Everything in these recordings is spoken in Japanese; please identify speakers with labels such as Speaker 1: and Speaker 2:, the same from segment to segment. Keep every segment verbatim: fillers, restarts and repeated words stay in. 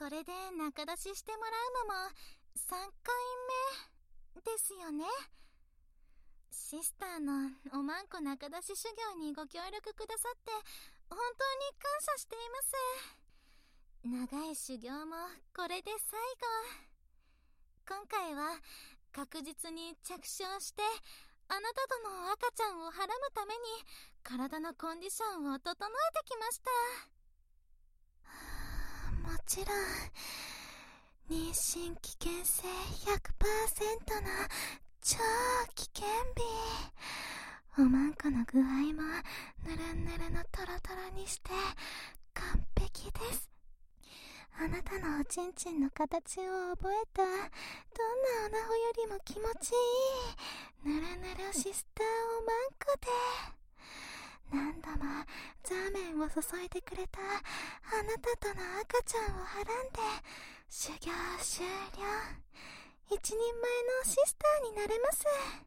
Speaker 1: これで仲出ししてもらうのもさんかいめですよね。シスターのおまんこ仲出し修行にご協力くださって本当に感謝しています。長い修行もこれで最後。今回は確実に着床してあなたとの赤ちゃんをはらむために体のコンディションを整えてきました。もちろん妊娠危険性 ひゃくパーセント の超危険日。おまんこの具合もぬるぬるのトロトロにして完璧です。あなたのおちんちんの形を覚えたどんなおなほよりも気持ちいいぬるぬるシスターおまんこで、何度もザーメンを注いでくれたあなたとの赤ちゃんをはらんで修行終了。一人前のシスターになれます。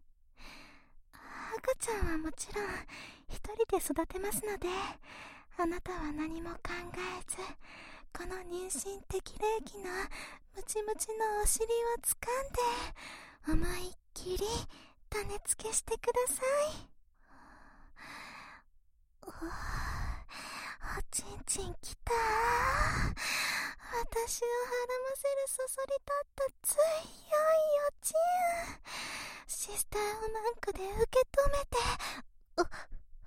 Speaker 1: 赤ちゃんはもちろん一人で育てますので、あなたは何も考えずこの妊娠適齢期のムチムチのお尻を掴んで思いっきり種付けしてください。お, おちんちんきたー。私をはらませるそそり立った強いおちん。シスターおまんこで受け止めて、おお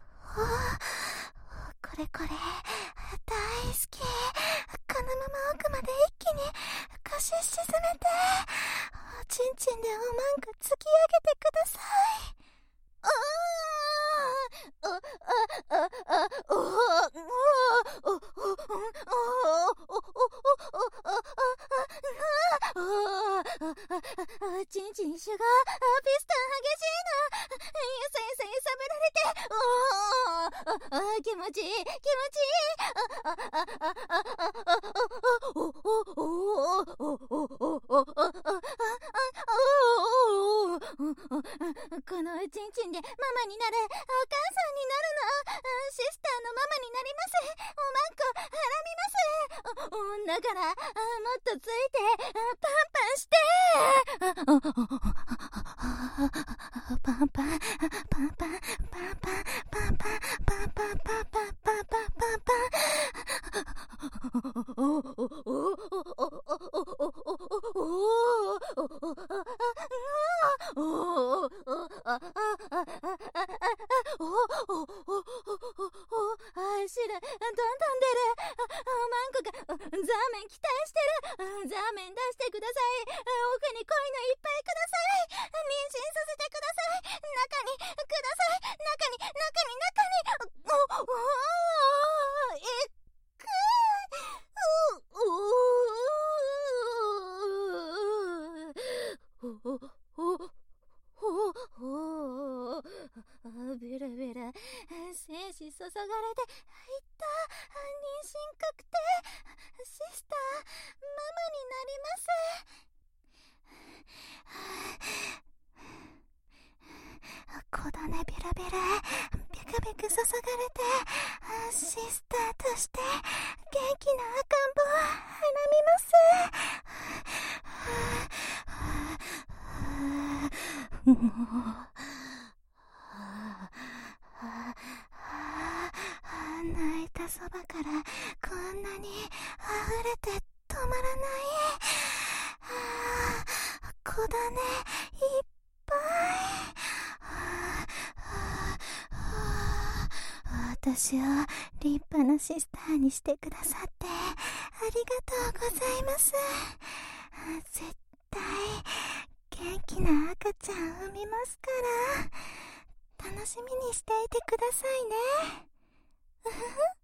Speaker 1: これこれ大好き。このまま奥まで一気に腰沈めておちんちんでおまんこ突き上げてください。あああああおおおおおおおおちんちんシュガーピスタン激しいな。ゆさゆさ揺さぶられて、おお気持ちいい気持ちいい。あああああおおおおおおおこのおちんちんでママになる、お母さんになるの。シスターのママになります。おまんこはらみます。だからもっとついてパンパンして。パンパンパンパンパンパンパンパンパンパンパンパンパンパンパンパン。おおおおおおおお汁どんどん出る。おまんこがザーメン期待してる。ザーメン出してください。奥に濃いのいっぱいください。妊娠させてください。中にください。中に中に中に。おおいっくおおおおおベラベラ精子注がれていった。妊娠確定。シスターママになります。子種ベラベラビクビク注がれてシスターとして元気な赤ん坊をはらみます。泣いたそばからこんなに溢れて止まらない。子種いっぱい。私を立派なシスターにしてくださってありがとうございます。絶対元気な赤ちゃん産みますから楽しみにしていてくださいね。うふふ。